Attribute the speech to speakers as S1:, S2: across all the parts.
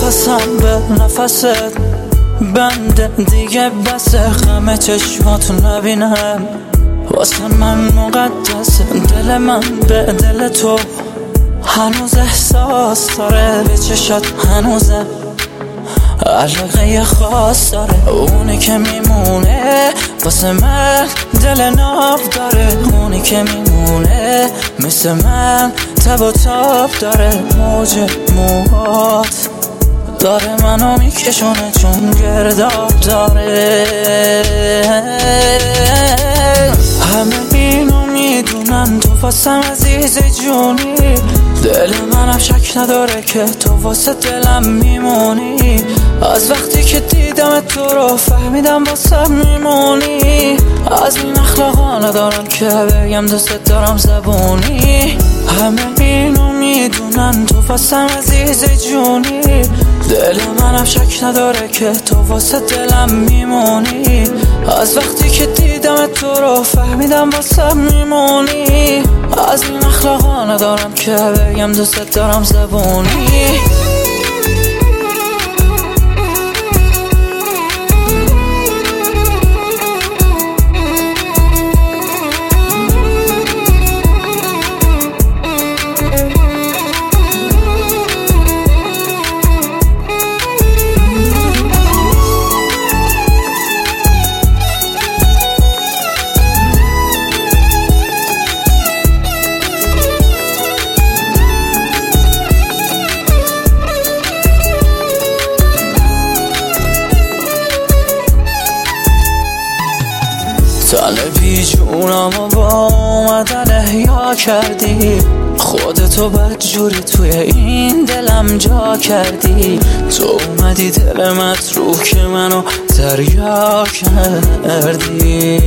S1: نفسم به نفست بنده دیگه بسه، غم چشماتو نبینم واسه من مقدسه. دل من به دل تو هنوز احساس داره، به چشات هنوزه علاقه خاص داره. اونی که میمونه واسه من دل ناب داره، اونی که میمونه مثل من تب و تاب داره. موج موهات داره منو میکشونه چون گرداب داره. همه اینو میدونن تو واسم عزیز جونی، دل منم شک نداره که تو واسه دلم میمونی. از وقتی که دیدم تو رو فهمیدم واسه میمونی. از این اخلاقا ندارم که بگم دوست دارم زبونی. همه اینو میدونن تو واسم عزیز جونی، دل منم شک نداره که تو واسه دلم میمونی. از وقتی که دیدم تو رو فهمیدم واسه میمونی. از این اخلاقا ندارم که بگم دوست دارم زبونی. تن بیجونم و با اومدن احیا کردی، خودتو بدجوری توی این دلم جا کردی. تو اومدی دل متروح که منو دریا کردی.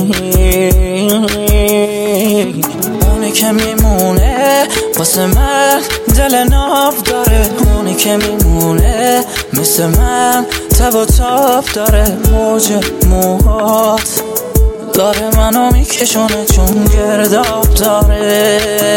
S1: اونی که میمونه واسه من دل ناب داره، اونی که میمونه مثل من تب و تاب داره. موج موهات داره منو میکشونه چون گرداب داره.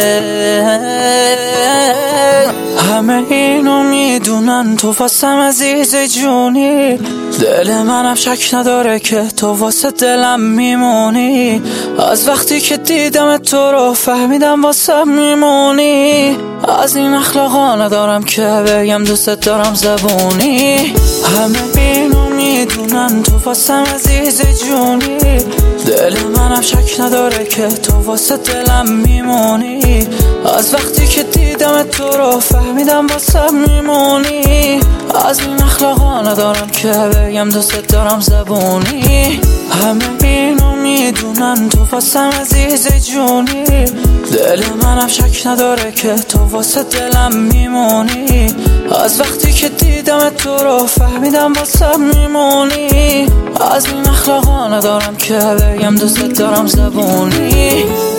S1: همه اینو میدونن تو واسم عزیز جونی، دل منم شک نداره که تو واسه دلم میمونی. از وقتی که دیدم تو رو فهمیدم واسه میمونی. از این اخلاقا ندارم که بگم دوست دارم زبونی. همه اینو میدونن تو واسم عزیز جونی، دل منم شک نداره که تو واسه دلم میمونی. از وقتی که دیدم تو رو فهمیدم واسه میمونی. از این اخلاقا ندارم که بگم دوست دارم زبونی. همه اینو میدونن تو واسم عزیز جونی، دل منم شک نداره که تو واسه دلم میمونی. از وقتی که دیدم تو رو فهمیدم واسه میمونی. از این اخلاقا ندارم که بگم دوست دارم زبونی.